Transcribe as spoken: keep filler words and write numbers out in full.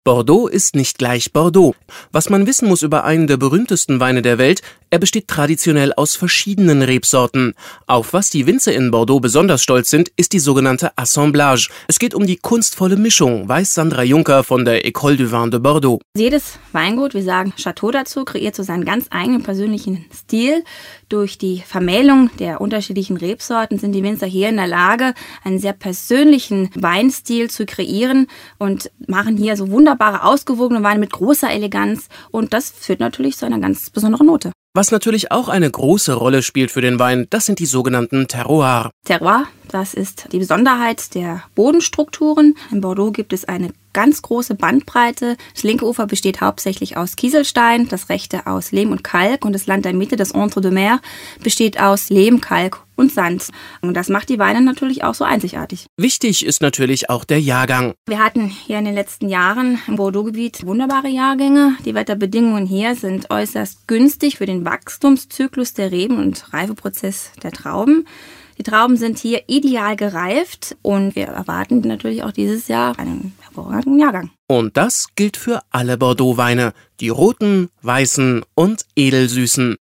Bordeaux ist nicht gleich Bordeaux. Was man wissen muss über einen der berühmtesten Weine der Welt: Er besteht traditionell aus verschiedenen Rebsorten. Auf was die Winzer in Bordeaux besonders stolz sind, ist die sogenannte Assemblage. Es geht um die kunstvolle Mischung, weiß Sandra Juncker von der École du Vin de Bordeaux. Jedes Weingut, wir sagen Chateau dazu, kreiert so seinen ganz eigenen persönlichen Stil. Durch die Vermählung der unterschiedlichen Rebsorten sind die Winzer hier in der Lage, einen sehr persönlichen Weinstil zu kreieren und machen hier so wunderbare, ausgewogene Weine mit großer Eleganz. Und das führt natürlich zu einer ganz besonderen Note. Was natürlich auch eine große Rolle spielt für den Wein, das sind die sogenannten Terroirs. Terroir, das ist die Besonderheit der Bodenstrukturen. In Bordeaux gibt es eine ganz große Bandbreite. Das linke Ufer besteht hauptsächlich aus Kieselstein, das rechte aus Lehm und Kalk und das Land der Mitte, das Entre-deux-Mers, besteht aus Lehm, Kalk und Sand. Und das macht die Weine natürlich auch so einzigartig. Wichtig ist natürlich auch der Jahrgang. Wir hatten hier in den letzten Jahren im Bordeaux-Gebiet wunderbare Jahrgänge. Die Wetterbedingungen hier sind äußerst günstig für den Wachstumszyklus der Reben und Reifeprozess der Trauben. Die Trauben sind hier ideal gereift und wir erwarten natürlich auch dieses Jahr einen hervorragenden Jahrgang. Und das gilt für alle Bordeaux-Weine, die roten, weißen und edelsüßen.